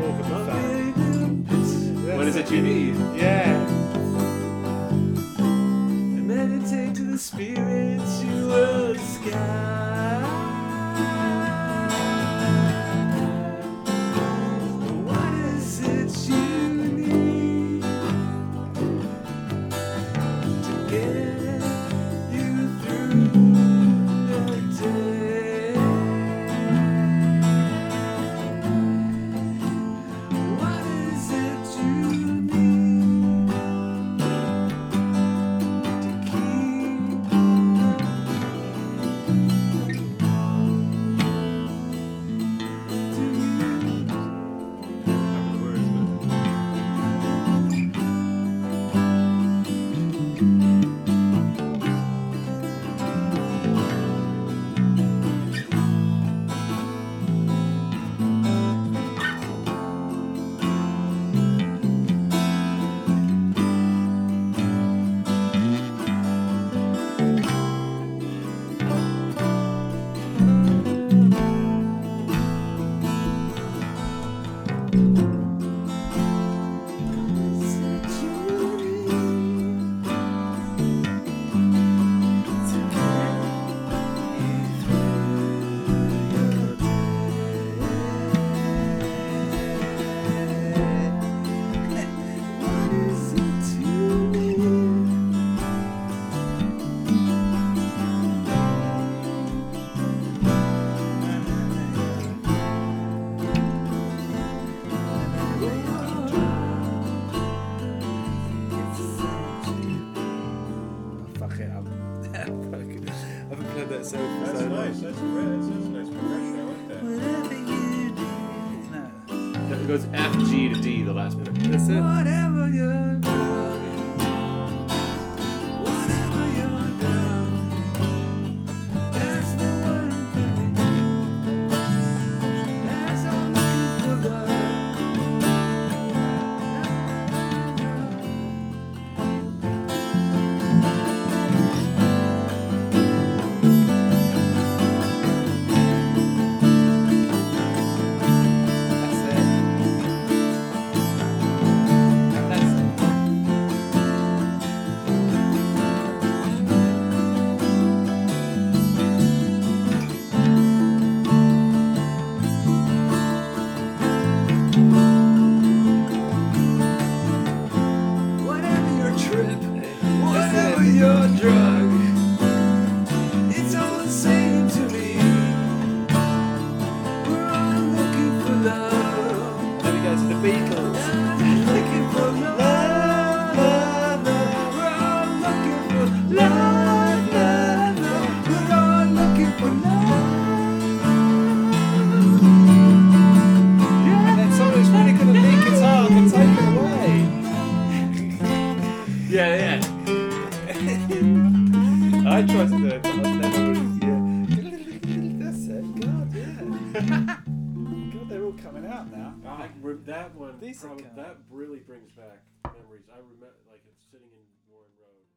Walk of the fan. What is it you need? Yeah. Meditate to the spiritual sky. What is it you need to get you through the day? What is it you need to keep Fuck it, I haven't played that song for That's so long. nice. That's a nice progression. I like that. Whatever you do, no. It goes F, G to D, the last bit. That's it. Whatever you're doing, whatever you're doing, that's the one thing. That's all I'm looking for love. That's it. That's it. Whatever your trip, whatever your drug, it's all the same to me. We're all looking for love. Let me go to the Beatles. Looking for love, love, love. We're all looking for love, love, love. We're all looking for love. And then someone who's really good at lead guitar can take it away. Yeah, yeah. I tried to do it, but I've never really. Yeah. That's it. God, yeah. God, they're all coming out now. That one, Decent probably, guy. that really brings back memories. I remember, like, it's sitting in Warren Road.